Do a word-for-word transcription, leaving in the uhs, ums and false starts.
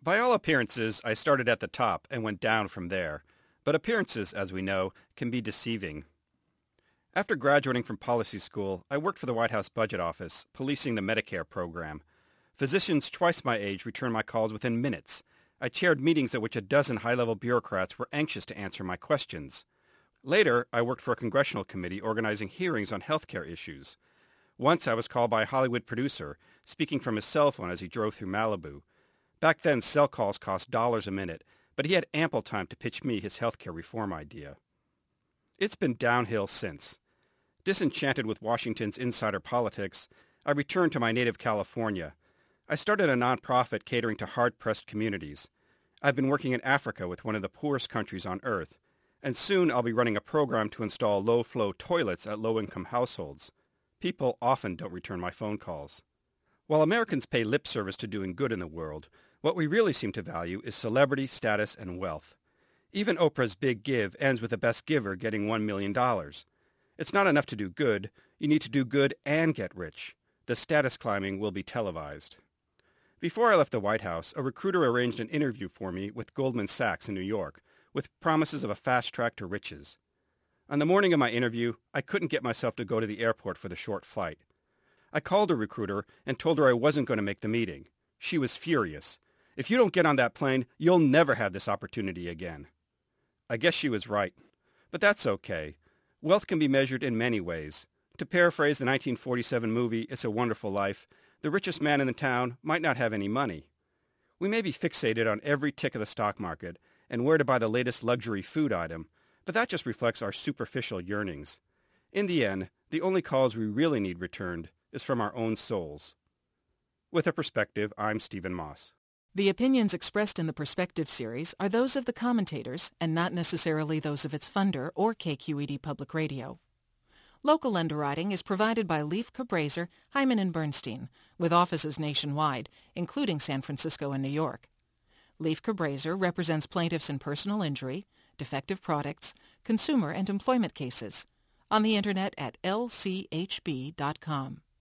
By all appearances, I started at the top and went down from there. But appearances, as we know, can be deceiving. After graduating from policy school, I worked for the White House Budget Office, policing the Medicare program. Physicians twice my age returned my calls within minutes. I chaired meetings at which a dozen high-level bureaucrats were anxious to answer my questions. Later, I worked for a congressional committee organizing hearings on healthcare issues. Once I was called by a Hollywood producer, speaking from his cell phone as he drove through Malibu. Back then, cell calls cost dollars a minute, but he had ample time to pitch me his healthcare reform idea. It's been downhill since. Disenchanted with Washington's insider politics, I returned to my native California. I started a nonprofit catering to hard-pressed communities. I've been working in Africa with one of the poorest countries on earth, and soon I'll be running a program to install low-flow toilets at low-income households. People often don't return my phone calls. While Americans pay lip service to doing good in the world, what we really seem to value is celebrity, status, and wealth. Even Oprah's Big Give ends with the best giver getting one million dollars. It's not enough to do good. You need to do good and get rich. The status climbing will be televised. Before I left the White House, a recruiter arranged an interview for me with Goldman Sachs in New York, with promises of a fast track to riches. On the morning of my interview, I couldn't get myself to go to the airport for the short flight. I called a recruiter and told her I wasn't going to make the meeting. She was furious. If you don't get on that plane, you'll never have this opportunity again. I guess she was right. But that's okay. Wealth can be measured in many ways. To paraphrase the nineteen forty-seven movie It's a Wonderful Life, the richest man in the town might not have any money. We may be fixated on every tick of the stock market and where to buy the latest luxury food item, but that just reflects our superficial yearnings. In the end, the only calls we really need returned is from our own souls. With a Perspective, I'm Stephen Moss. The opinions expressed in the Perspective series are those of the commentators and not necessarily those of its funder or K Q E D Public Radio. Local underwriting is provided by Leif Cabraser, Hyman and Bernstein, with offices nationwide, including San Francisco and New York. Leif Cabraser represents plaintiffs in personal injury, defective products, consumer and employment cases. On the Internet at L C H B dot com.